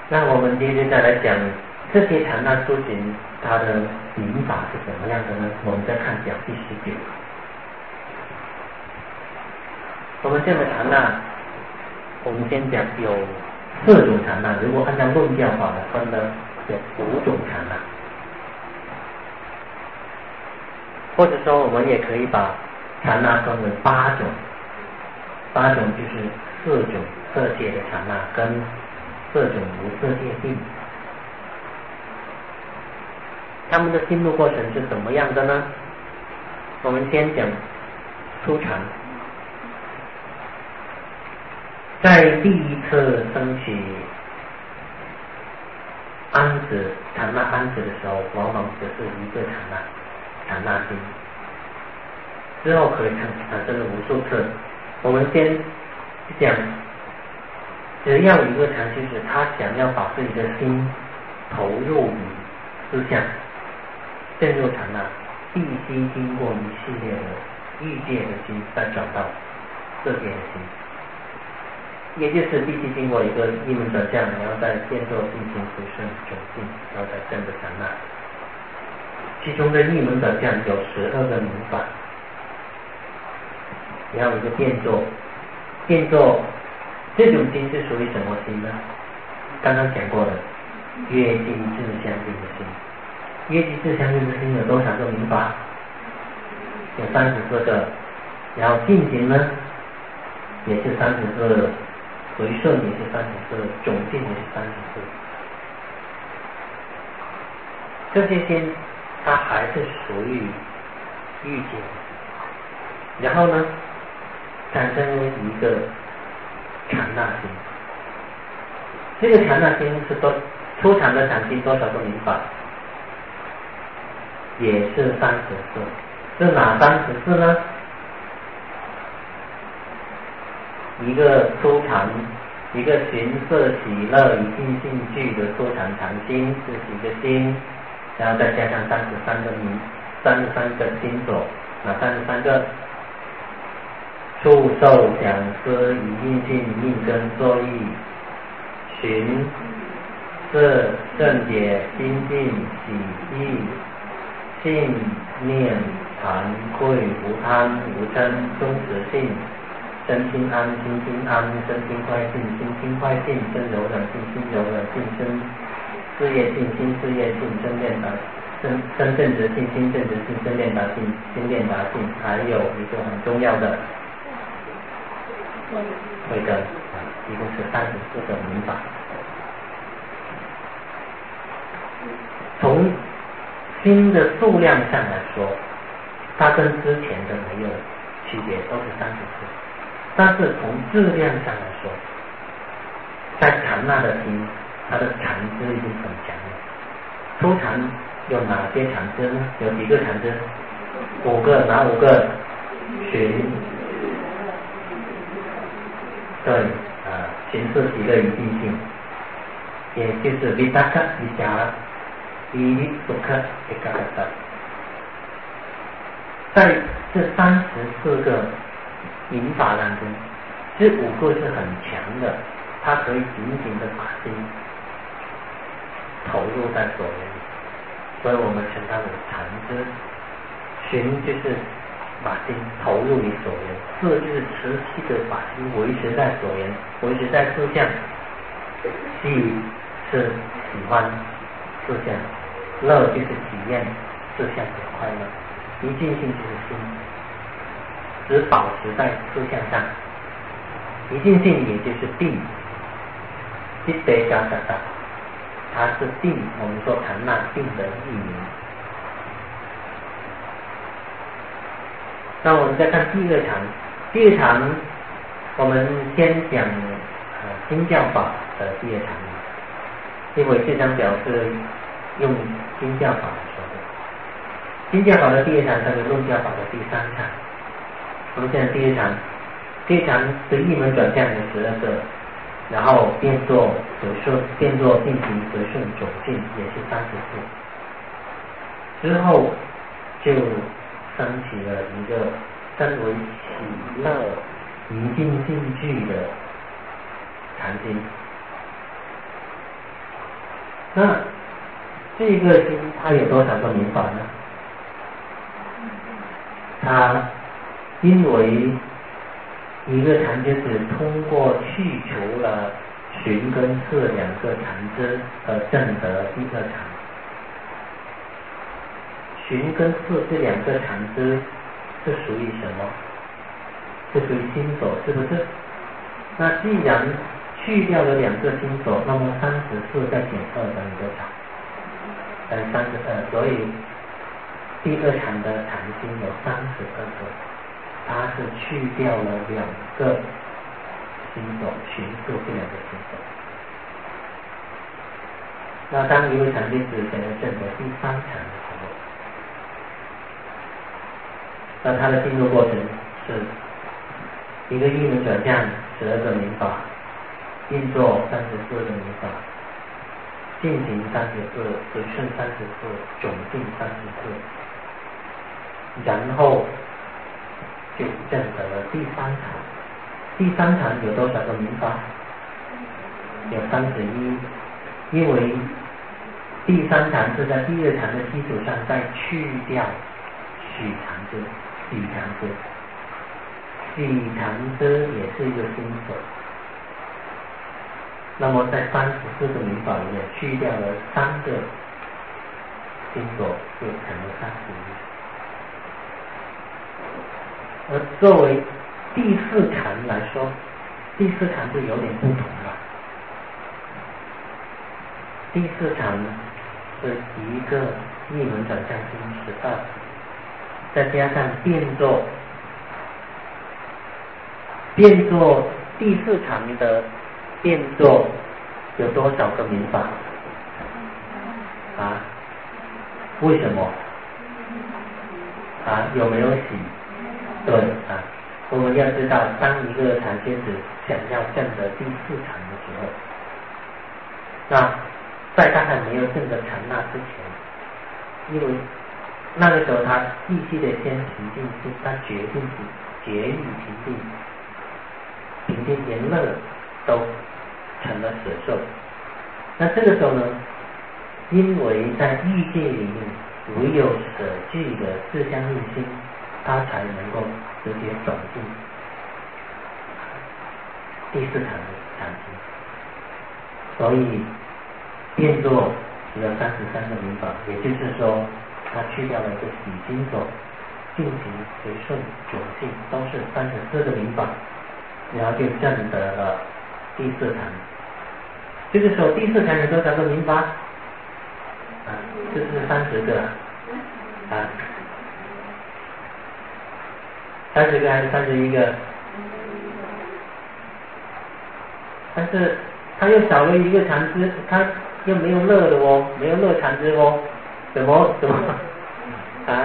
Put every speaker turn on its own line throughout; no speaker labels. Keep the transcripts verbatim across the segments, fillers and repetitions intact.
那我们今天再来讲这些禅那修行它的名法是怎么样的呢？我们再看讲第十九。我们这样的禅那，我们先讲有四种禅那，如果按照论教法来分呢，有五种禅那，或者说我们也可以把禅那分为八种，八种就是四种色界的禅那跟四种无色界定。他们的进入过程是怎么样的呢？我们先讲初禅，在第一次升起安止禅那安止的时候，往往只是一个禅那禅那心，之后可以产产生了无数次。我们先讲，只要一个禅师他想要把自己的心投入于思想，进入禅那，必须经过一系列的欲界的心，再转到色界的心，也就是必须经过一个一门转向，然后再变作进行随顺转进，然后再证得禅那。其中的一门转向有十二个名法，然后一个变作，变作这种心是属于什么心呢？刚刚讲过的约尽自相应的心。约尽自相应的心有多少个名法？有三十四个。然后进行呢，也是三十四，回顺也是三十四，总进也是三十四。这些心它还是属于欲界，然后呢，产生一个禅那心。这个禅那心是多初禅的禅心多少个名法？也是三十四。是哪三十四呢？一个初禅，一个寻色喜乐一尽性具的初禅禅心是几个心，然后再加上三十三个名，三十三个心所，哪三十三个？触受想思一尽性命根作意，寻色正解心境喜意，信念惭愧无贪无嗔忠实性，身心安心心安，身心快性心心快性，身柔软性心柔软性，身事业性心事业性，身练达身身正直性心正直性，身练达性心练达性。还有一个很重要的慧根，一共是三十四个名法。从心的数量上来说，它跟之前的没有区别，都是三十四。但是从质量上来说，在禅那的心，它的禅知已经很强了。初禅有哪些禅知呢？有几个禅知？五个，哪五个？寻，对啊，寻是喜乐一尽性，也就是 vitaka vichara vini sukha ekagata。在这三十四个名法当中，这五个是很强的，它可以紧紧的把心投入在所缘里，所以我们称它为禅知。寻就是把心投入于所缘，色就是持续的把心维持在所缘，维持在事项。喜是喜欢事项，乐就是体验事项的快乐，一尽性就是心，只保持在事项上。一尽性也就是定，一得加达达，它是定，我们说禅那定的译名。那我们再看第二禅，第二禅我们先讲呃经教法的第二禅，因为这张表是用经教法来说的。经教法的第二禅，它是论教法的第三禅。我们现在第一禅，第一禅是一门转向有十二个，然后变作随顺，变作进行随顺总进，也是三十四。之后就升起了一个称为喜乐一尽性具的禅心。 那这个心它有多少个明法呢？它因为一个禅觉子通过去除了寻跟色两个禅支而证得第二禅。寻跟色这两个禅支是属于什么？是属于心所，是不是？那既然去掉了两个心所，那么三十四再减二等于多少？等于三十二，所以第二禅的禅心有三十二个，它是去掉了两个心所，寻色这两个心所。那当一位禅弟子想要证得第三禅的时候，那他的进入过程是一个一门转向十二个明法，运作三十四个明法，进行三十四，随顺三十四，总进三十四，然后就证得了第三禅。第三禅有多少个明法？有三十一，因为第三禅是在第二禅的基础上再去掉许禅支、许禅支，许禅支也是一个心所。那么在三十四个明法里面去掉了三个心所，就成了三十一。而作为第四禅来说，第四禅就有点不同了。第四禅是一个一门转向心十二，再加上变作变作第四禅的变作有多少个明法啊？为什么啊？有没有洗？对啊，我们要知道，当一个禅觉子想要证得第四禅的时候，那在他还没有证得禅那之前，因为那个时候他必须得先平静心，他决定绝欲平定，平定连乐都成了舍受。那这个时候呢，因为在欲界里面唯有舍具的自相应心，他才能够直接转进第四禅的禅心，所以变作只有三十三个明法，也就是说，他去掉了一个喜心所，进行随顺九性都是三十四个明法，然后就证得了第四禅。这个时候第四禅有多少个明法？啊，这是三十个啊，三十个还是三十一个？但是他又少了一个禅支，他又没有乐的哦，没有乐禅支哦，怎么怎么啊？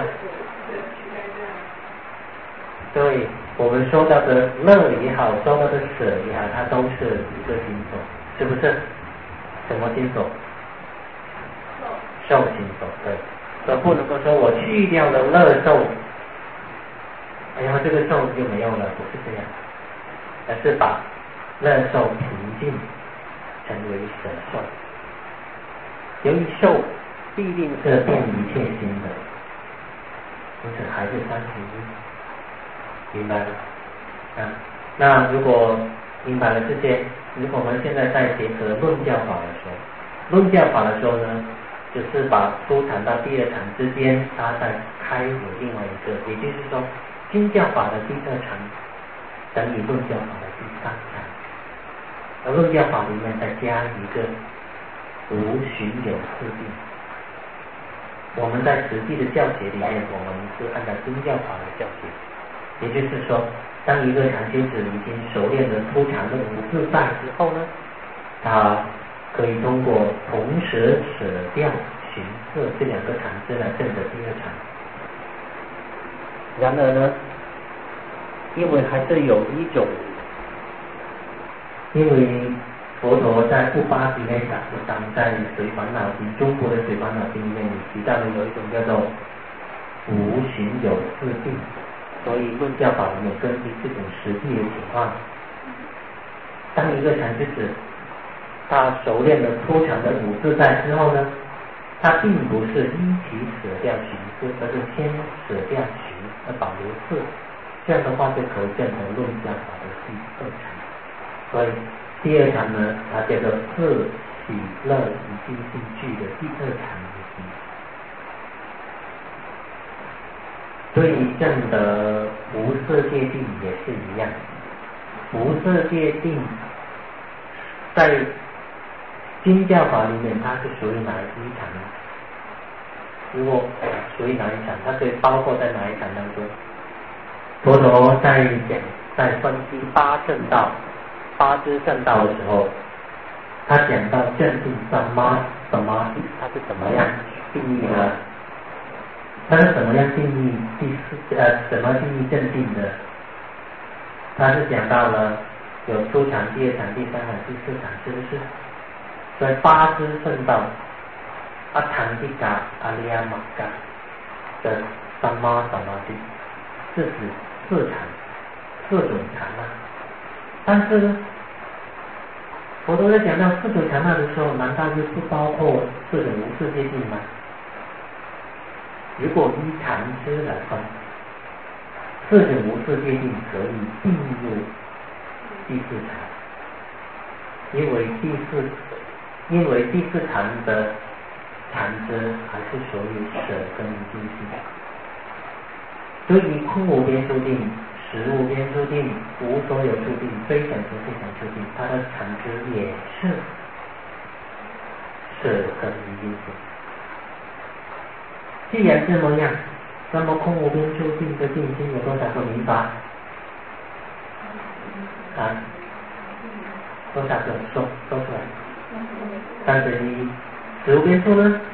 对，我们说到的乐也好，说到的舍也好，它都是一个心所，是不是？什么心所？受心所，对，所以不能够说我去掉了乐受，哎呀，这个受就没有了，不是这样，而是把乐受平静成为舍受。由于受必定是变一切心的，因此还是三十一，明白了啊？那如果明白了这些，如果我们现在在结合论教法来说，论教法来说呢，只是把初禅到第二禅之间，它再开有另外一个，也就是说，经教法的第二禅等于论教法的第三禅，而论教法里面再加一个无寻有四谛。我们在实际的教学里面，我们是按照经教法来教学，也就是说，当一个禅觉子已经熟练了初禅的五自在之后呢，他可以通过同时舍掉寻色这两个禅支来证得第二禅。然而呢，因为还是有一种，因为佛陀在布巴提内达所当在水烦恼经，中国的水烦恼经里面提到的有一种叫做无寻有四谛，所以论教法里面根据这种实际的情况，当一个禅觉子他熟练的出场的五自在之后呢，他并不是一起舍掉行识，而是先舍掉行而保留色，这样的话就可以变成论教法的第二禅。所以第二禅呢，它叫做色喜乐与尽性具的第二禅之一。对于证的无色界定也是一样，无色界定在经教法里面，它是属于哪一禅呢？如果属于哪一禅，它可以包括在哪一禅当中？佛陀在讲在分析八正道、八支正道的时候，他讲到正定三妈什么，他是怎么样定义的？他是怎么样定义第四呃怎么定义正定的？他是讲到了有初禅、第二禅、第三禅、第四禅，是不是？所以八支正道，阿唐地嘎、阿利亚玛嘎的三妈什么的，是指四禅、四种禅啊。但是呢，佛陀在讲到四种禅那的时候，难道就不包括四种无色界定吗？如果依禅支来分，四种无色界定可以并入第四禅，因为第四因为第四禅的禅支还是属于舍跟无尽性。所以空无边处定、实无边处定、无所有处定、非想处非想处定，它的禅支也是舍跟无尽性。既然这么样，那么空无边处定的定心有多少个名法？啊，多少个？说说出来。三十一。实无边处呢？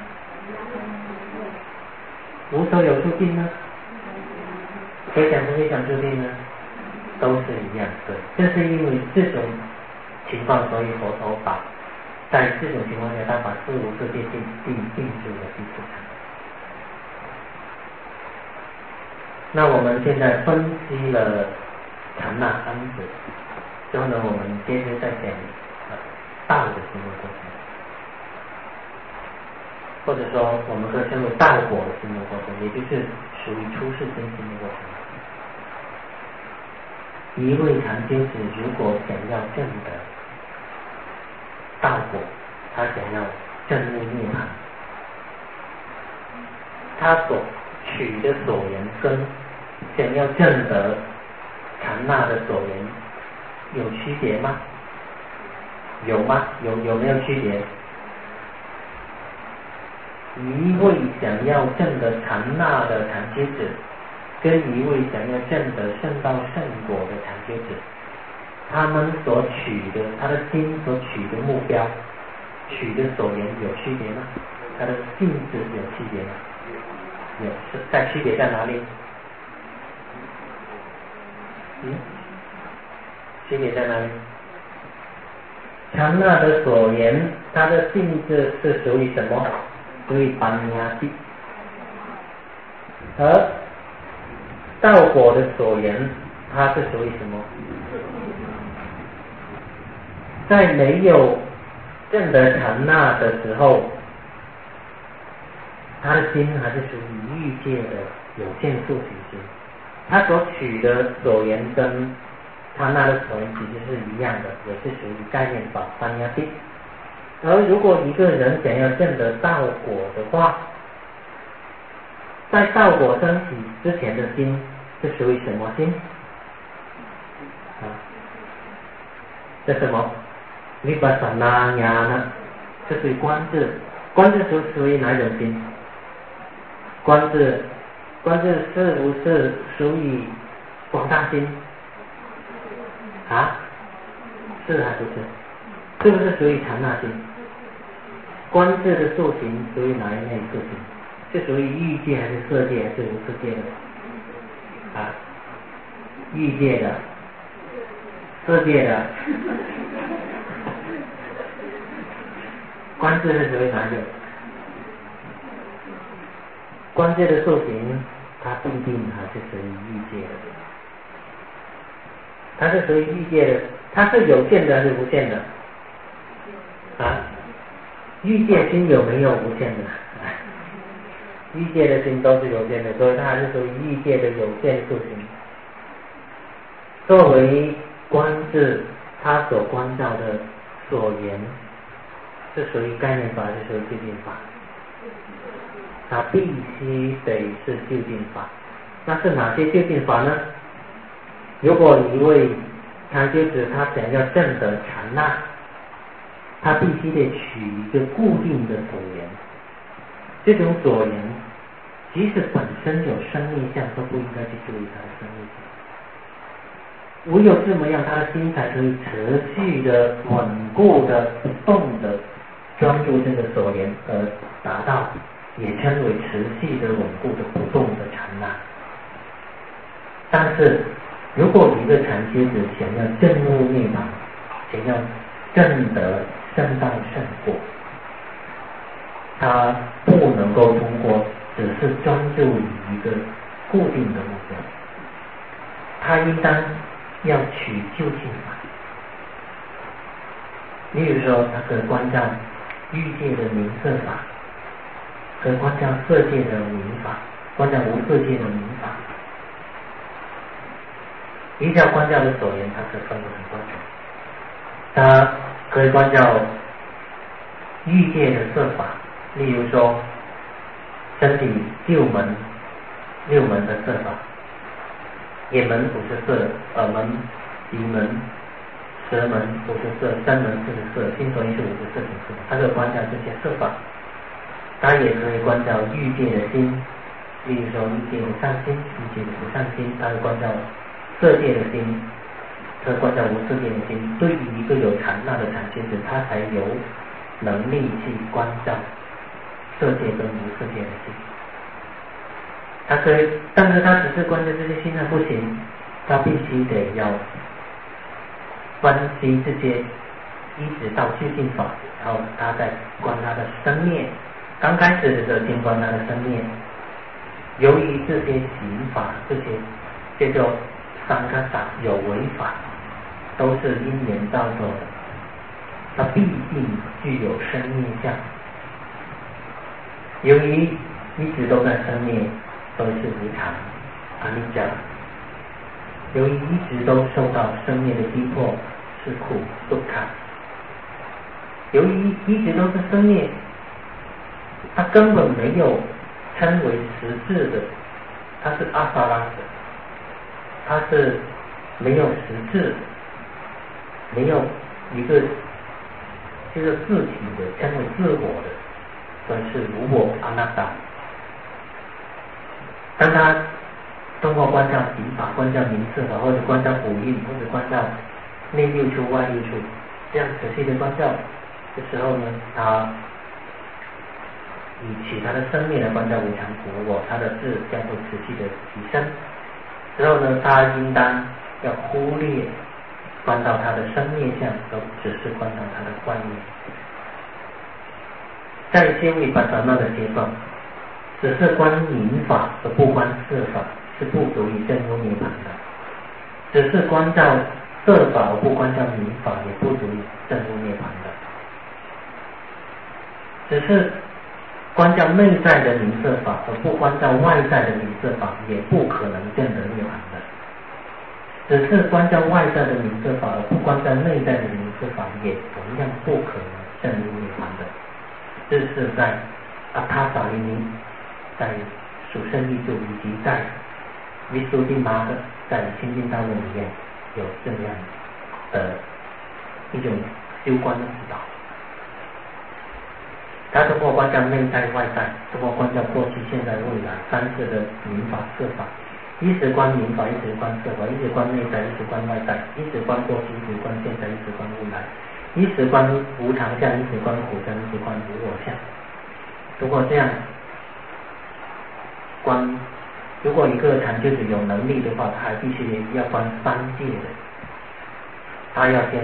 无所有处定呢？非想处非想处定呢？都是一样的。正是因为这种情况，所以佛陀把在这种情况下，他把四无色界定定定住了第四禅。那我们现在分析了禅那三者之后呢，我们接着再讲呃道的行为过程，或者说我们可以称为道果的行为过程，也就是属于出世真心的过程。一位禅修子如果想要证得道果，他想要证入涅槃，他所取的所缘跟想要证得禅那的所缘有区别吗？有吗？有有没有区别？一位想要证得禅那的禅修者，跟一位想要证得圣道圣果的禅修者，他们所取的，他的心所取的目标、取的所缘有区别吗？他的性质有区别吗？有，是在区别在哪里？嗯，区别在哪里？禅那的所缘，它的性质是属于什么？属于般若地。而道果的所缘，它是属于什么？在没有证得禅那的时候，他的心还是属于欲界的有限数行心，他所取的所缘跟他那的所缘其实是一样的，也是属于概念法般若地。而如果一个人想要证得道果的话，在道果升起之前的心是属于什么心？啊，这什么？维巴萨那亚呢？这属于观智，观智属属于哪种心？观智，观智是不是属于广大心？啊？是还不是？是不是属于禅那心？观智的受行属于哪一类受行？是属于欲界还是色界还是无色界的？啊？欲界的、色界的。观智是属于哪一种？观智的受行，它不一定还是属于欲界的，它是属于欲界的，它是有限的还是无限的？ 啊，欲界心有没有无限的？欲界的心都是有限的，所以它还是属于欲界的有限数心。作为观智，它所观照的所言，是属于概念法，是属于究竟法。它必须得是究竟法。那是哪些究竟法呢？如果一位禅修者他想要证得禅那，他必须得取一个固定的所言，这种所言即使本身有生灭相，都不应该去注意它的生灭相。唯有这么样，他的心才可以持续的、稳固的、不动的专注这个所言，而达到也称为持续的、稳固的、不动的禅那。但是，如果一个禅修者想要证入涅槃，想要证得圣道圣果，他不能够通过只是专注于一个固定的目标，他应当要取究竟法。例如说，他可以观照欲界的名色法，可以观照色界的名法，观照无色界的名法。依照观照的所言，它是分得很多种。它可以观照欲界的色法，例如说身体六门六门的色法，眼门五十色，耳门、鼻门、舌门五十色，身门四十色，心所因是五十色种色。它可以观照这些色法。它也可以观照欲界的心，例如说欲界的善心、欲界的不善心，它可以观照色界的心，可以观照无色界的心。对于一个有禅那的禅修者，他才有能力去观照色界跟无色界的心。他可以，但是他只是观照这些心还不行，他必须得要分析这些，一直到究竟法，然后他再观他的生灭。刚开始的时候先观他的生灭，由于这些行法，这些这叫三个法有为法，都是因缘造作的，它必定具有生灭相。由于一直都在生灭，都是无常阿弥陀。由于一直都受到生灭的逼迫，是苦不堪。由于一直都是生灭，它根本没有称为实质的，它是阿萨拉的，它是没有实质，没有一个这个自体的，称为自我的，所以是无我阿那达。当他通过观照行法、观照名色法，或者观照五蕴，或者观照内六处、外六处，这样持续的观照的时候呢，他以其他的生命来观照无常无我，他的智将会持续的提升。之后呢，他应当要忽略观到他的生灭相，而只是观到他的幻灭。在修理巴萨那的阶段，只是观名法而不观色法，是不足以证入涅槃的。只是观照色法而不观照名法，也不足以证入涅槃的。只是观照内在的名色法而不观照外在的名色法，也不可能证得涅槃的。只是观照外在的名色法而不观照内在的名色法，也同样不可能证入涅槃的。这是在阿他萨利尼，在属圣力度以及在维苏蒂玛的在清净道路里面有这样的一种修观的指导。他通过观照内在外在，通过观照过去现在未来三世的名法色法，一直观名法，一直观色法，一直观内在，一直观外在，一直观过去，一直观现在，一直观未来，一直观无常相，一直观苦相，一直观无我相。如果这样观，如果一个禅修者有能力的话，他还必须要观三界的。他要先，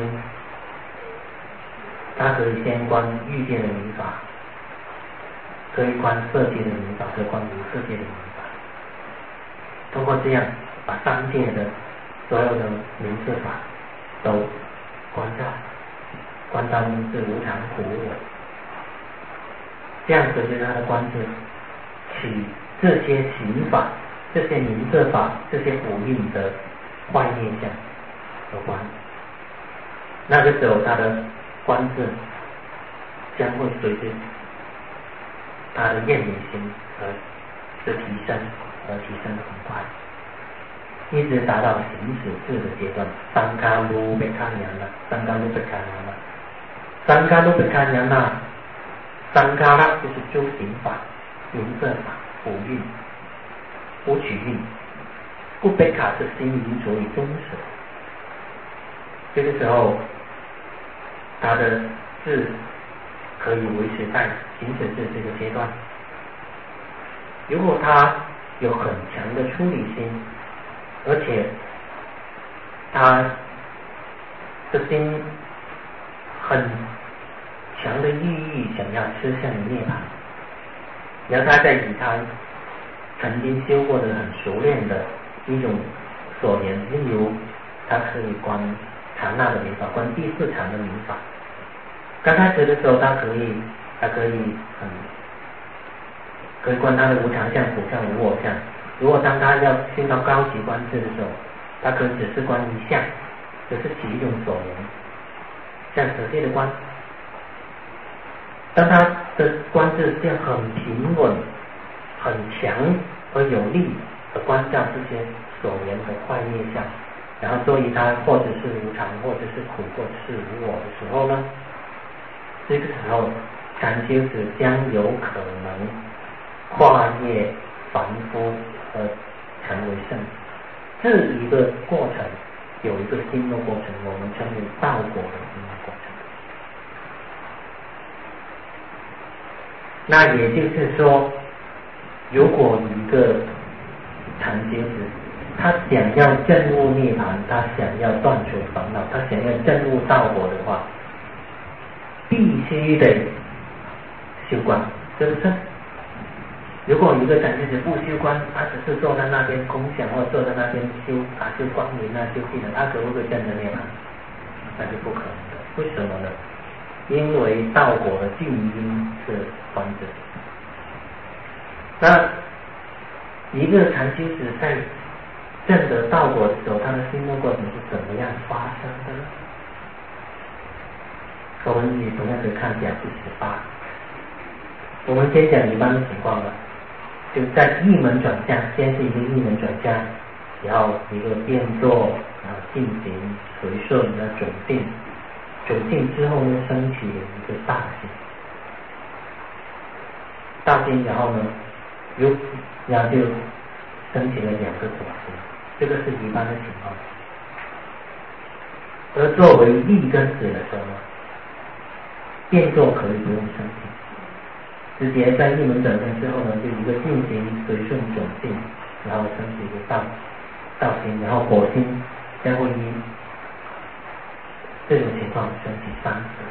他可以先观欲界的名法，可以观色界的名法，可以观无色界的名法。通过这样把三界的所有的名色法都观照， 观他们是无常苦我，这样子就是他的观是起这些行法、这些名色法、这些五蕴的坏业相有关。那个时候他的观智将会随着他的厌离心而的提升，而提升得很快，一直达到行使智的阶段。三卡卢贝卡娘了，三卡卢贝卡娘了，三卡卢贝卡娘了，三卡拉就是诸行法、名色法、五蕴、五取蕴。不贝卡是心已经处于中舍，这个时候他的智可以维持在行使智这个阶段。如果他有很强的出离心，而且他的心很强的意义想要吃向涅槃，然后他再以他曾经修过的很熟练的一种所言，例如他可以观禅那的名法，观第四禅的名法。刚开始的时候他可以他可以很可以观他的无常相、苦相、无我相。如果当他要修到高级观智的时候，他可能只是观一项，只是起一种所言，像实际的观。当他的观智这样很平稳、很强而有力的观照这些所言的坏业相，然后所以他或者是无常，或者是苦，或者是无我的时候呢，这个时候禅修者将有可能跨越凡夫而成为圣。这一个过程有一个心的过程，我们称为道果的心的过程。那也就是说，如果一个禅修者他想要证悟涅槃，他想要断除烦恼，他想要证悟道果的话，必须得修观，是不是？如果一个禅修者不修观，他只是坐在那边空想，或者坐在那边修啊修光明啊修技能，他可不可以证得涅槃？那是不可能的。为什么呢？因为道果的静因是观智。那一个禅修者在证得道果的时候，他的心动过程是怎么样发生的呢？我们也同样可以看一下第十八。我们先讲一般的情况吧，就在一门转向，先是一个一门转向，然后一个变作，然后进行随顺的准定，准定之后呢，升起一个大心，大心，然后呢，又然后就升起了两个左心，这个是一般的情况。而作为立跟子的时候呢，变作可以不用升起。直接在一门转向之后呢，就一个进行随顺准定，然后升起一个道道心，然后果心将会依这种情况升起三次。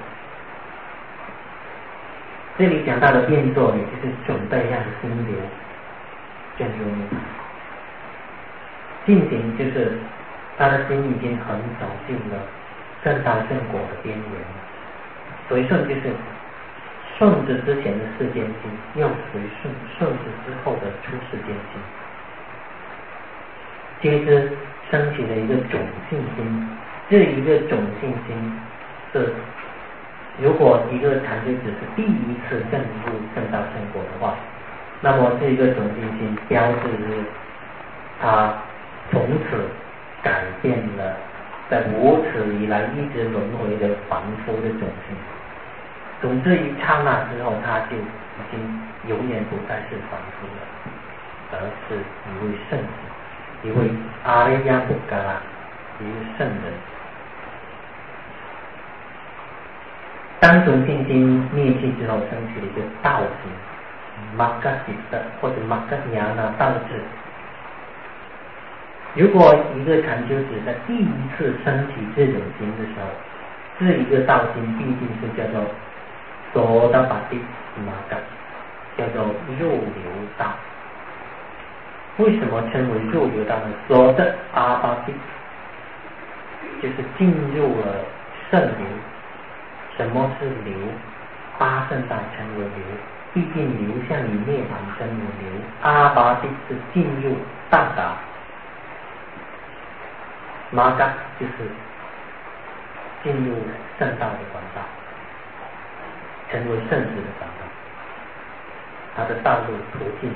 这里讲到的变作，也就是准备让心流进入涅槃。进行就是他的心已经很走进了正道正果的边缘，随顺就是顺着之前的世间心，又随顺顺着之后的出世间心，接着升起了一个种性心。这一个种性心是，如果一个禅修只是第一次证入正道正果的话，那么这一个种性心标志着他从此改变了在无始以来一直轮回的凡夫的种性。从这一刹那之后，他就已经永远不再是凡夫了，而是一位圣人，一位阿赖耶布嘎拉，一位圣人。当种性心灭去之后，升起了一个道心，玛嘎吉的或者玛嘎尼亚那道智。如果一个禅修者在第一次升起这种心的时候，这一个道心毕竟是叫做所达巴蒂玛嘎，叫做入流道。为什么称为入流道呢？所的阿巴蒂就是进入了圣流， 什么是流？八圣道称为流，毕竟流向于涅槃称为流。阿巴蒂是进入到达，玛嘎就是进入圣道的管道，成为圣子的管道，他的道路途径。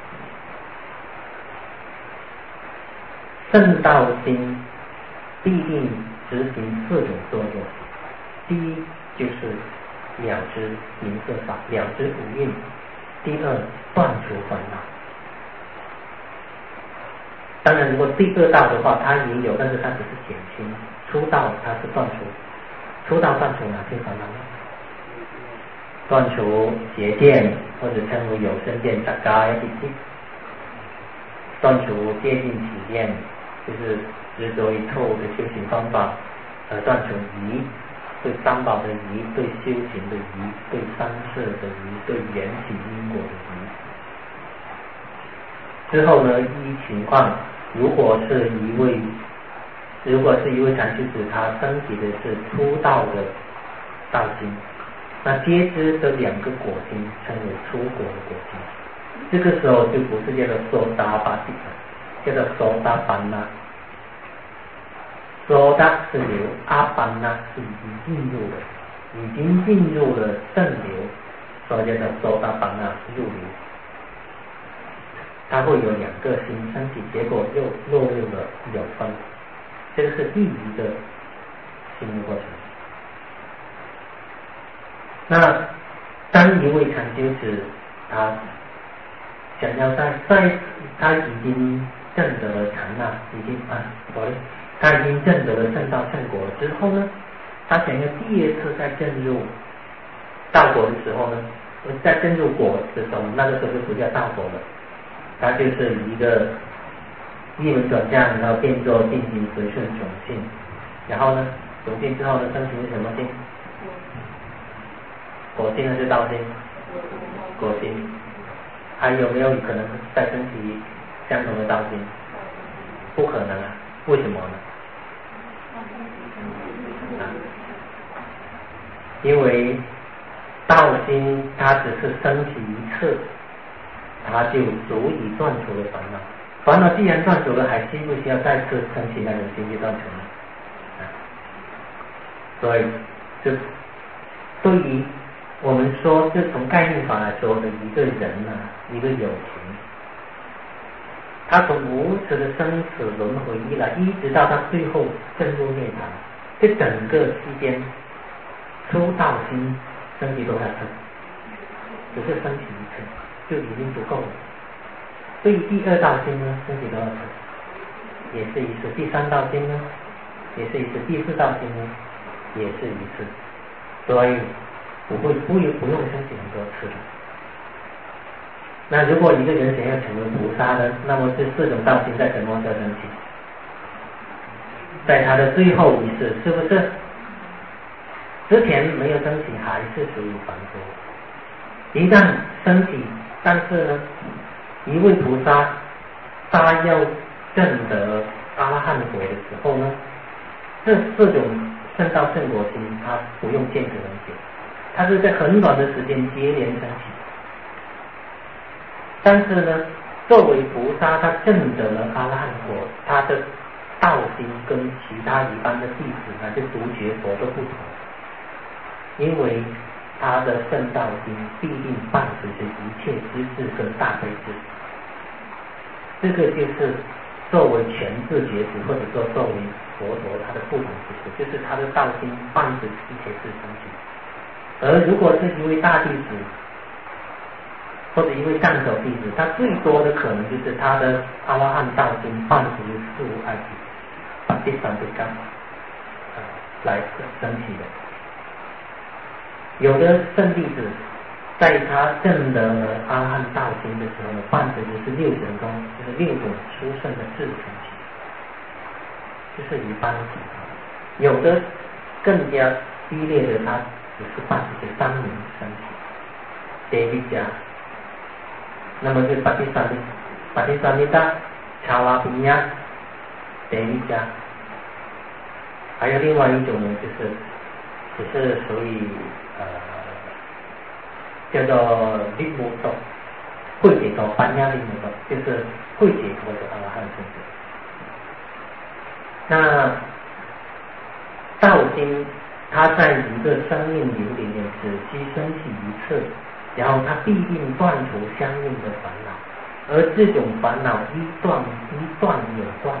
圣道心必定执行四种作用，第一就是了知名色法，了知五蕴；第二断除烦恼。当然，如果第二道的话，它也有，但是它只是减轻；初道它是断除，初道断除哪些烦恼呢？断除邪见，或者称为有生见、杂嘎呀、地断除戒禁体验，就是执着于错误的修行方法，而断除疑，对三宝的疑，对修行的疑，对三世的疑，对缘起因果的疑。之后呢，依情况，如果是一位，如果是一位禅修子，他升级的是初道的道心，那接之的两个果心称为初果的果心。这个时候就不是叫做收达巴蒂，叫做收达班纳。收达是流，阿班纳是已经进入了，已经进入了正流，所以叫做收达班纳入流。它会有两个心升起，结果又落入了有分，这个是第一个心的过程。那当一位禅修子他想要在在他已经证得了禅那，已经啊，不对，他已经证得了圣道圣果之后呢，他想要第二次再证入道果的时候呢，在证入果的时候，那个时候就不叫道果了，它就是一个一轮转向，然后变作定行随顺种性，然后呢，种性之后呢，升起是什么性？果性还是道性？果性。还有没有可能再升起相同的道性？不可能啊！为什么呢？啊、因为道心它只是升起一次，它就足以断除了烦恼。烦恼既然断除了，还需不需要再次升起那种心去断除呢？啊、所以，这对于我们说，就从概念法来说的一个人呢、啊，一个有情，他从无始的生死轮回以来，一直到他最后证入涅槃，这整个期间，初道心升起多少次？只是升起一次，就已经足够了。对于第二道心呢，升起多少次？也是一次。第三道心呢，也是一次。第四道心呢，也是一次。所以不会不用不用升起很多次的。那如果一个人想要成为菩萨呢，那么这四种道心在什么时候升起？在他的最后一世，是不是？之前没有升起，还是属于凡夫。一旦升起，但是呢，一位菩萨他要证得阿拉汉果的时候呢，这四种圣道圣果心，他不用间隔很久，他是在很短的时间接连升起。但是呢，作为菩萨，他证得了阿拉汉果，他的道心跟其他一般的弟子还是独觉佛都不同，因为他的圣道心必定伴随着一切知识跟大悲智。这个就是作为全智觉子，或者说作为佛陀他的不同之处，就是他的道心伴随一切智升起。而如果是一位大弟子，或者一位上首弟子，他最多的可能就是他的阿拉汉道心伴随事无碍体，把第三个干啊来升起的。有的圣弟子在他证得了阿拉汉道心的时候呢，伴随的是六神功，就是六种殊胜的智升起，这是一般的情况。有的更加激烈的，他只是伴随着三名升起，德利加。那么是巴蒂萨利，巴蒂萨利达、查拉比亚、德利加，还有另外一种呢，就是只是属于呃叫做离母种，会解脱般若离母种，就是会解脱的阿罗汉圣者。那道经它在一个生命流里面只需升起一次，然后它必定断除相应的烦恼，而这种烦恼一断一断有断，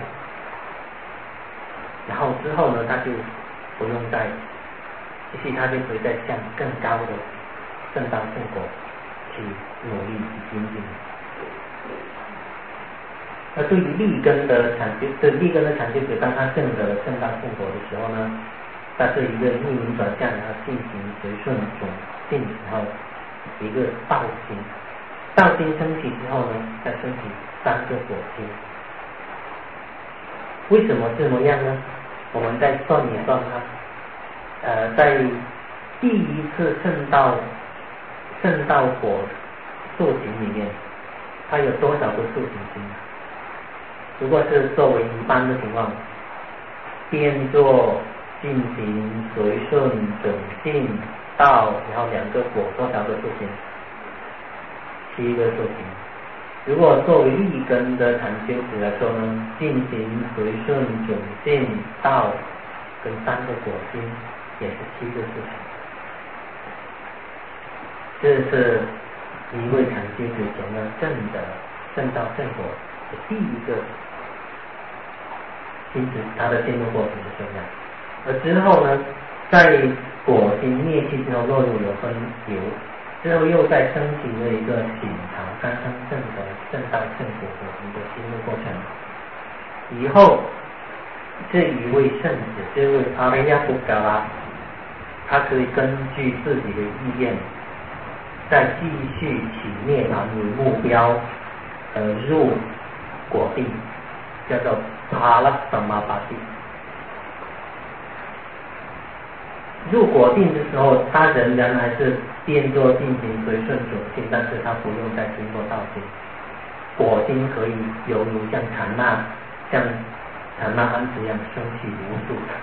然后之后呢，它就不用再，其实它就可以再向更高的圣道圣果去努力去精进。那对于立根的产就，这立根的产就者，当他证得圣道圣果的时候呢，它是一个逆名转向，然后进行随顺总进，然后一个道心，道心升起之后呢，再升起三个果心。为什么这么样呢？我们再算一算它，呃，在第一次圣道圣道果塑形里面，它有多少个塑形心？如果是作为一般的情况，变作进行随顺准进道，然后两个果，多少个塑形？七个塑形。如果作为立根的禅修者来说呢，进行随顺准进道跟三个果心也是七个塑形。这是一位禅修者前呢证的证道正果的第一个心智，他的进入过程的修养。而之后呢，在果心灭去之后，落入有分流，之后又再升起了一个醒察三生正的正道正果的一个进入过程。以后这一位圣子，这位阿维亚布嘎拉，他可以根据自己的意愿，再继续起涅槃为目标，呃，入果地，叫做帕拉萨玛巴地。入果定的时候，他仍然还是变作进行随顺准进，但是他不用再经过道心，果心可以犹如像禅那像禅那安子一样升起无数的。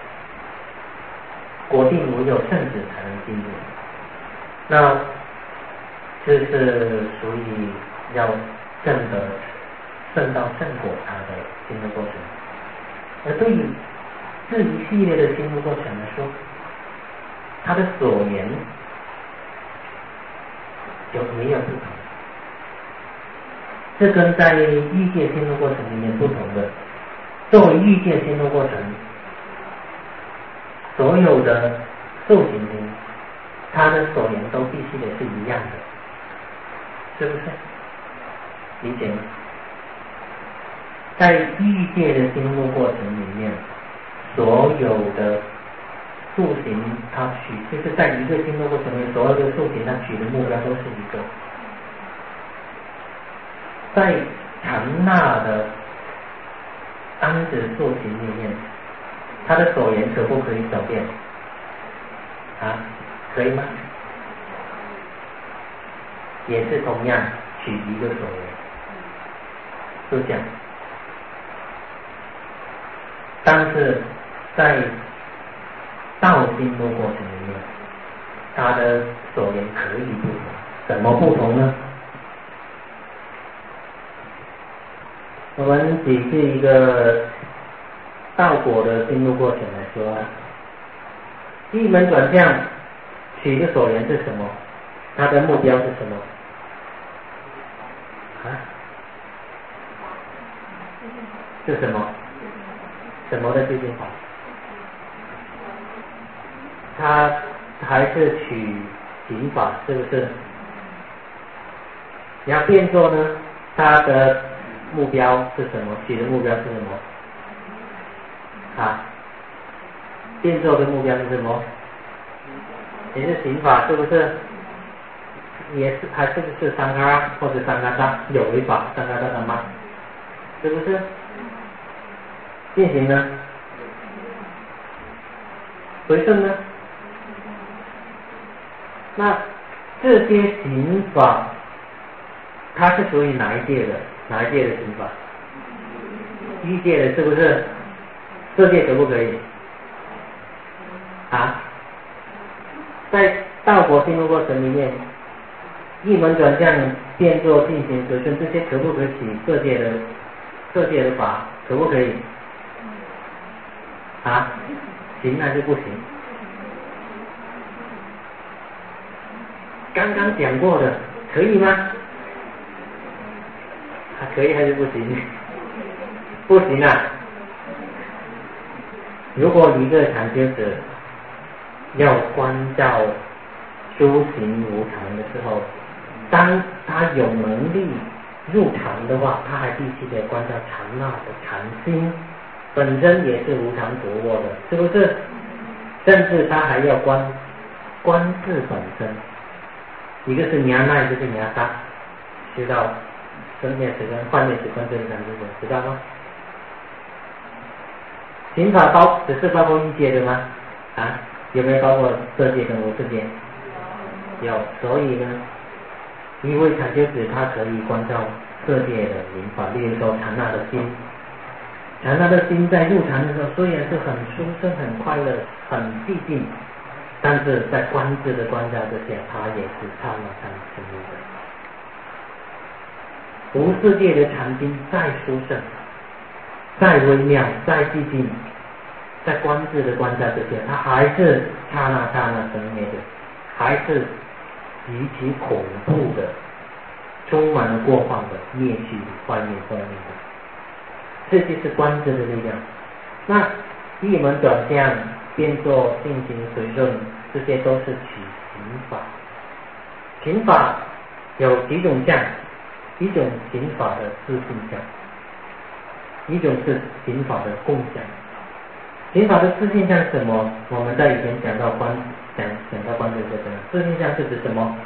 果定唯有圣子才能进入，那这是属于要证得圣道圣果它的进入过程。而对于这一系列的进入过程来说，它的所言有没有不同？这跟在欲界进入过程里面不同的。作为欲界进入过程，所有的受行经，它的所言都必须得是一样的，是不是？理解吗？在欲界的进入过程里面，所有的塑形它取，就是在一个进入过程里，所有的塑形它取的目标都是一个。在禅那的安止塑形里面，它的所言可不可以转变？啊，可以吗？也是同样取一个所言，就这样。但是在道进入过程里面，它的所言可以不同，怎么不同呢？我们举例一个道果的进入过程来说，一门转向取的所言是什么？它的目标是什么？啊？是什么？什么的究竟法？它还是取行法，是不是？然后变作呢，它的目标是什么？取的目标是什么？啊，变作的目标是什么？也是行法，是不是？也是还是不是三嘎或者三嘎达有为法，三嘎达的吗？是不是？进行呢？回顺呢？那这些行法，它是属于哪一界的？哪一界的行法？欲界的，是不是？色界可不可以？啊？ 在道果进入过程里面，一门转向变作进行随顺，这些可不可以起色界的色界的法？可不可以？啊，行还是不行？刚刚讲过的，可以吗？还可以还是不行？不行啊！如果一个禅修者要关照修行无常的时候，当他有能力入禅的话，他还必须得关照禅那的禅心本身也是无常着握的，是不是？甚至他还要观观自本身，一个是娘那，一个是娘杀，知道生灭时跟幻灭时观这两个人，知道吗？行法包只是包括一界的吗？啊，有没有包括色界跟无色界？有，所以呢，因为禅修者他可以关照色界的名法，例如说禅那的心，禅那的心在入禅的时候虽然是很舒适、很快乐、很寂静，但是在观自的观照之下，他也是刹那禅成的。无世界的禅心再殊胜、再微妙、再寂静，在观自的观照之下，它还是刹那刹那生灭的，还是极其恐怖的、充满了过患的灭去、幻灭、生灭的。这就是观自的力量。那一门转向、变作进行随顺，这些都是取行法。行法有几种相？一种行法的自性相，一种是行法的共相。行法的自性相是什么？我们在以前讲到观讲讲到观自的时候，自性相是指什么？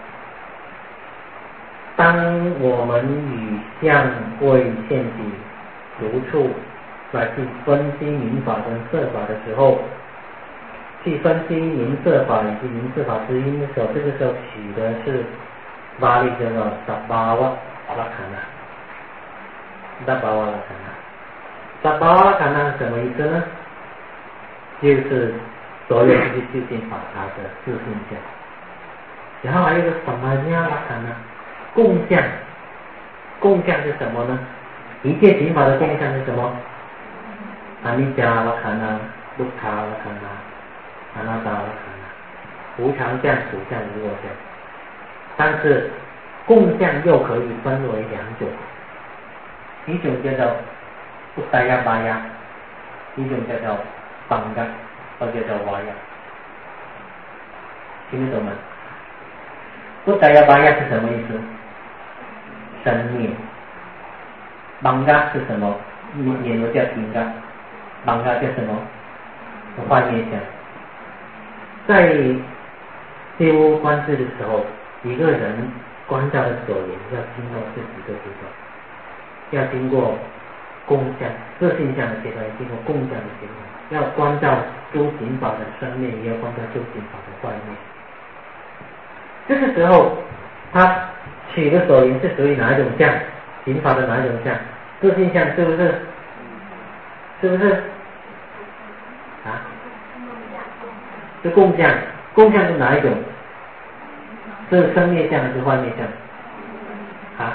当我们与相位现体如处来去分析名法跟色法的时候，去分析名色法以及名色法之因的时候，这个时候取的是巴利叫做萨巴瓦拉卡纳，萨巴瓦拉卡纳，萨巴瓦拉卡纳是什么意思呢？就是所有这些究竟法它的自性相。然后还有一个什么呀拉卡纳，共相。共相是什么呢？一切行法的共相是什么？阿弥迦拉卡纳、卢卡拉卡纳、阿那达拉卡纳，无常相、苦相、无我相。但是共相又可以分为两种，一种叫做乌达亚巴亚，一种叫做邦嘎，或者叫瓦亚。听得懂吗？乌达亚巴亚是什么意思？生灭。邦嘎是什么？念又叫宾嘎，邦嘎叫什么？幻灭相。在修观自的时候，一个人观照的所言要经过这几个阶段，要经过共相、自性相的阶段，经过共相的阶段，要观照诸行法的生灭，也要观照诸行法的幻灭。这个时候，他取的所言是属于哪一种相？行法的哪一种相？自性相是不是？是不是？啊？是共相。共相是哪一种？是生灭相还是幻灭相？啊？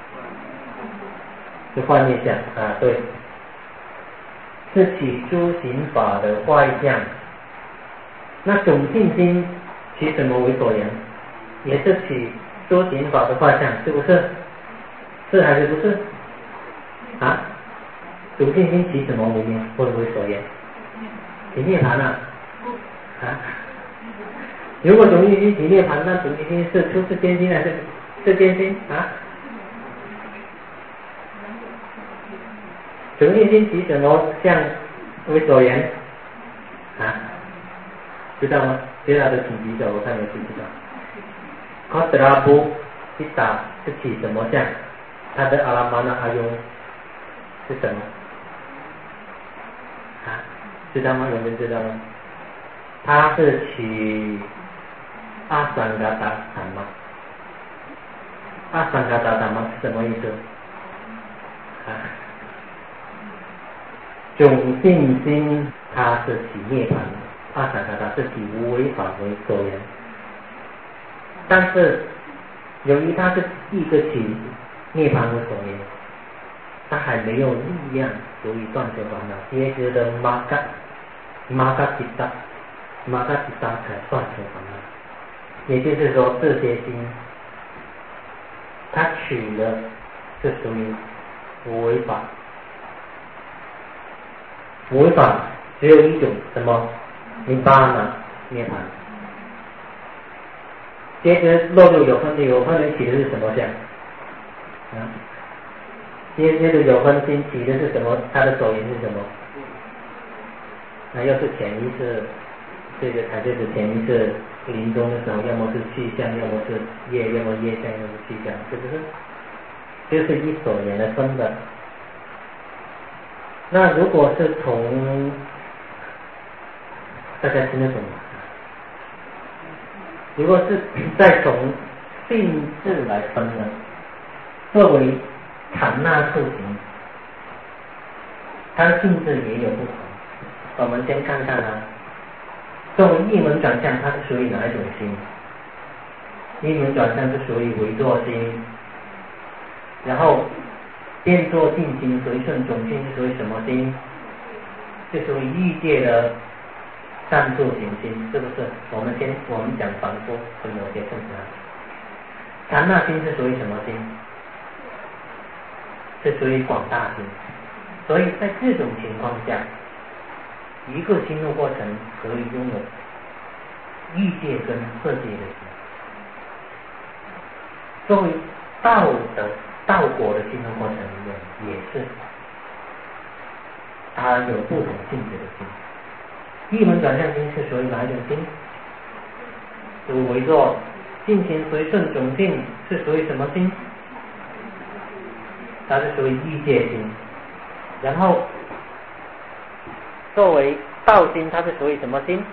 是幻灭相啊，对。是起诸行法的坏相。那种性心取什么为所言？也是取诸行法的坏相，是不是？是还是不是？啊？种性心取什么为名？或者为所言？取涅槃啊？啊？如果种性心取涅槃，那种性心是出世间心还是世间心啊？种性心取什么相为所言？啊？知道吗？知道的请举手，我看有谁知道。科特拉布伊达是取什么相？他的阿拉玛那阿雍是什么？啊？知道吗？有人知道吗？他是取阿桑嘎达达玛。阿桑嘎达达玛是什么意思？啊？种性心它是起涅槃，阿桑嘎达是起无为法为所言， 但是由于它是一个起涅槃的所缘，它还没有力量足以断绝烦恼，接着的玛嘎玛嘎吉达玛嘎吉达才断绝烦恼。也就是说，这些心它取的是属于违法，违法只有一种什么？尼巴那涅槃。接着落入有分的，有分的起的是什么相？啊，接着有分心起的是什么？它的所缘是什么？那要是潜意识，这个才就是潜意识临终的时候，要么是气象，要么是业，要么业相，要么气象，是不是？就是一所缘的分的。那如果是从大家听得懂吗？如果是再从性质来分呢，作为禅那处行，它的性质也有不同。我们先看看啊，作为一门转向，它是属于哪一种心？一门转向是属于唯作心，然后变作静心，随顺种心是属于什么心？是属于欲界的善住行心，是不是？我们先我们讲凡夫跟某些正常。禅那心是属于什么心？是属于广大心。所以在这种情况下，一个心路过程可以拥有欲界跟色界的心。作为道的道果的心路过程里面，也是它有不同性质的心。一门转向心是属于哪一种心？属于唯作进行随顺种性，是属于什么心？它是属于欲界心。然后作为道心，它是属于什么心？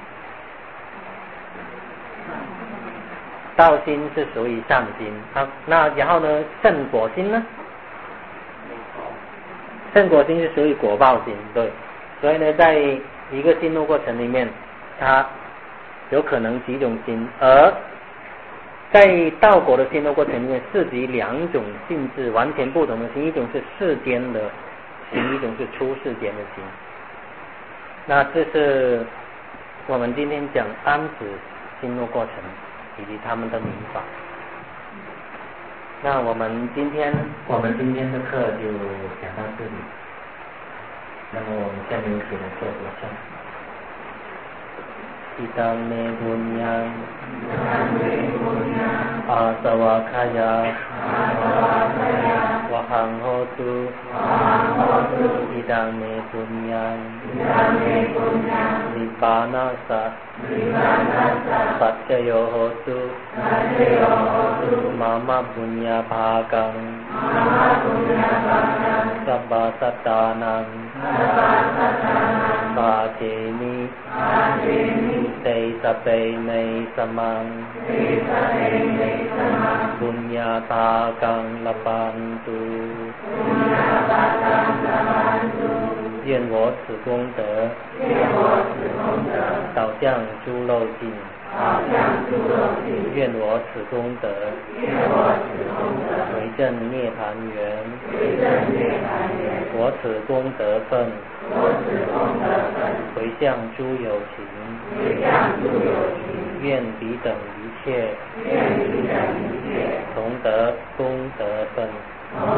道心是属于善心。好，那然后呢，正果心呢？正果心是属于果报心，对。所以呢，在一个心路过程里面，它有可能几种心，而在道果的心路过程里面，涉及两种性质完全不同的心，一种是世间的心，一种是出世间的心。那这是我们今天讲安止心路过程以及他们的名法。那我们今天我们今天的课就讲到这里。那么我们下面一起来做佛像。อิตังเมปุญญังอาสวะคายาวะหังโหตุอิตังเมปุญญังนิพพานัสสะปัจจโยโหตุมามะปุญญาภากังสัพพะสัตตานังปาเทมิเตสะเปเนสมังปุญญาภากังละปันตุ愿我此功德导向诸漏尽，愿我此功德为证涅槃缘，我此功德分回向诸有情，愿彼等一切同得功德分。